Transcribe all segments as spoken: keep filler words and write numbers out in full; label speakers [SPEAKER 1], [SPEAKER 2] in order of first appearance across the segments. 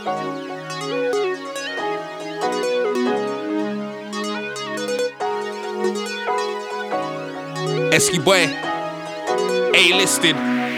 [SPEAKER 1] Esky boy, A-listed.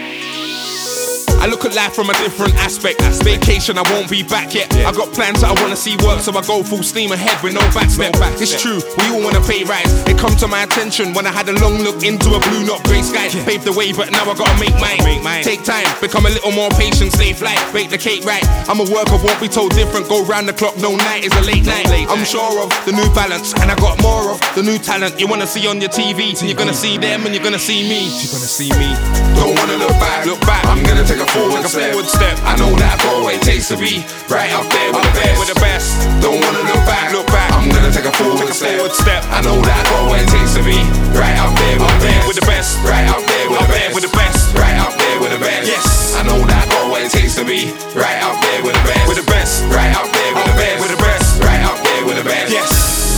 [SPEAKER 1] I look at life from a different aspect. Vacation, I won't be back yet. I got plans that I wanna see work, so I go full steam ahead with no backstep. It's true, we all wanna pay rise. It come to my attention when I had a long look into a blue, not grey sky. Paved the way, but now I gotta make mine. Take time, become a little more patient, stay fly, bake the cake right. I'm a worker, won't be told different. Go round the clock, no night is a late night. I'm sure of the new balance, and I got more of the new talent. You wanna see on your T V, you're gonna see them and you're gonna see me. You're gonna see me.
[SPEAKER 2] Don't wanna look back,
[SPEAKER 1] look back.
[SPEAKER 2] I'm gonna take a forward,
[SPEAKER 1] Take a
[SPEAKER 2] step.
[SPEAKER 1] forward step.
[SPEAKER 2] I know that I got what it takes to be right up there with
[SPEAKER 1] Up
[SPEAKER 2] the
[SPEAKER 1] there
[SPEAKER 2] best.
[SPEAKER 1] with the best.
[SPEAKER 2] Don't wanna look back,
[SPEAKER 1] Look back.
[SPEAKER 2] I'm gonna take a forward,
[SPEAKER 1] Take a
[SPEAKER 2] step.
[SPEAKER 1] forward step.
[SPEAKER 2] I know that I got what it takes to be right up there with
[SPEAKER 1] Up
[SPEAKER 2] the
[SPEAKER 1] there
[SPEAKER 2] best.
[SPEAKER 1] with the best.
[SPEAKER 2] Right up there with
[SPEAKER 1] Up
[SPEAKER 2] the
[SPEAKER 1] there
[SPEAKER 2] best.
[SPEAKER 1] with the best.
[SPEAKER 2] Right up there with the best.
[SPEAKER 1] Yes.
[SPEAKER 2] I know that I got what it takes to be right up there with the best.
[SPEAKER 1] With the best.
[SPEAKER 2] Right up there with
[SPEAKER 1] Up
[SPEAKER 2] the
[SPEAKER 1] there
[SPEAKER 2] best.
[SPEAKER 1] with the best.
[SPEAKER 2] Right up there with the best.
[SPEAKER 1] Yes.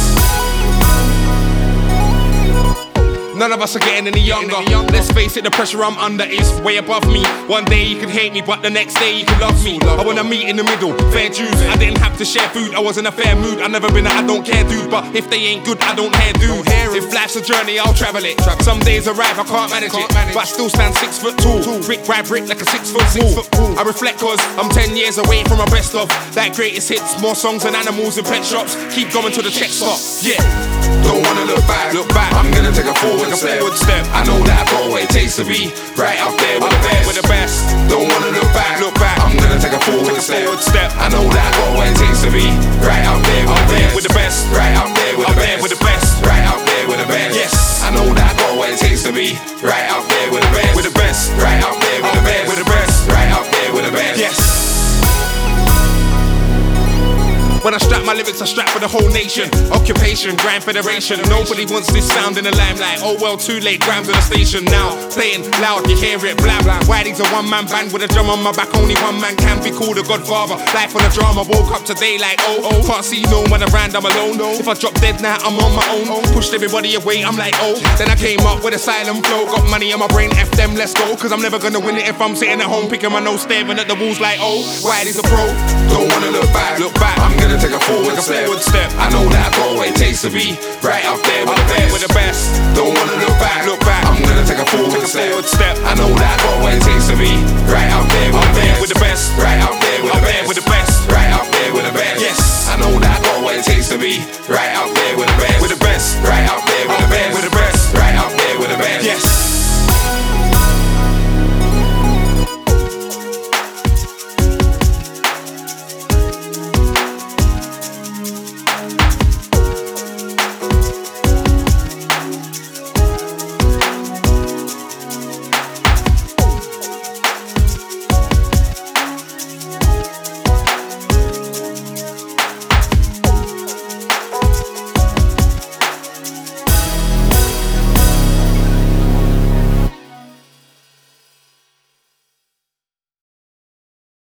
[SPEAKER 1] None of us are getting any younger. Let's face it, the pressure I'm under is way above me. One day you can hate me, but the next day you can love me. I wanna meet in the middle, fair dues. I didn't have to share food, I was in a fair mood. I never been a I don't care dude, but if they ain't good, I don't care dude. If life's a journey, I'll travel it. Some days arrive, I can't manage it, but I still stand six foot tall. Brick by brick like a six foot wall. I reflect cause I'm ten years away from my best of that greatest hits. More songs than animals in pet shops. Keep going till the check stop. Yeah.
[SPEAKER 2] Don't wanna look back,
[SPEAKER 1] Look back.
[SPEAKER 2] I'm gonna take a forward,
[SPEAKER 1] Take a
[SPEAKER 2] step.
[SPEAKER 1] forward step.
[SPEAKER 2] I know that I got what it takes to be right up there with
[SPEAKER 1] Up
[SPEAKER 2] the
[SPEAKER 1] there
[SPEAKER 2] best.
[SPEAKER 1] with the best.
[SPEAKER 2] Don't wanna look back,
[SPEAKER 1] Look back.
[SPEAKER 2] I'm gonna take a forward,
[SPEAKER 1] Take a
[SPEAKER 2] step.
[SPEAKER 1] forward step.
[SPEAKER 2] I know that I got what it takes to be right up there with
[SPEAKER 1] Up
[SPEAKER 2] the
[SPEAKER 1] there
[SPEAKER 2] best.
[SPEAKER 1] with the best.
[SPEAKER 2] Right up there with
[SPEAKER 1] Up
[SPEAKER 2] the
[SPEAKER 1] there
[SPEAKER 2] best.
[SPEAKER 1] with the best.
[SPEAKER 2] Right up there with the best.
[SPEAKER 1] Yes.
[SPEAKER 2] I know that I got what it takes to be right up there with the best.
[SPEAKER 1] With the best.
[SPEAKER 2] Right up there with
[SPEAKER 1] Up
[SPEAKER 2] the
[SPEAKER 1] there
[SPEAKER 2] best.
[SPEAKER 1] with the best.
[SPEAKER 2] Right up there with the best.
[SPEAKER 1] Yes. When I strap my lyrics, I strap for the whole nation. Occupation, Grand Federation. Nobody wants this sound in the limelight. Oh well, too late, Grams on the station now. Playing loud, you hear it, blah blah. Whitey's a one-man band with a drum on my back. Only one man can be called a godfather. Life on a drama, woke up today like oh oh. Can't see no one around, I'm alone. If I drop dead now, I'm on my own. Pushed everybody away, I'm like oh. Then I came up with a silent flow. Got money on my brain, F them, let's go. Cause I'm never gonna win it if I'm sitting at home picking my nose, staring at the walls like oh. Whitey's a pro.
[SPEAKER 2] Don't wanna look back,
[SPEAKER 1] Look back.
[SPEAKER 2] I'm gonna take a forward,
[SPEAKER 1] Take a
[SPEAKER 2] step.
[SPEAKER 1] forward step.
[SPEAKER 2] I know that I got what it takes to be right up there with
[SPEAKER 1] Up
[SPEAKER 2] the
[SPEAKER 1] there
[SPEAKER 2] best.
[SPEAKER 1] with the best.
[SPEAKER 2] Don't wanna look back,
[SPEAKER 1] Look back.
[SPEAKER 2] I'm gonna take a forward,
[SPEAKER 1] Take a
[SPEAKER 2] step.
[SPEAKER 1] forward step.
[SPEAKER 2] I know that I got what it takes to be right up there with
[SPEAKER 1] Up
[SPEAKER 2] the
[SPEAKER 1] there
[SPEAKER 2] best.
[SPEAKER 1] with the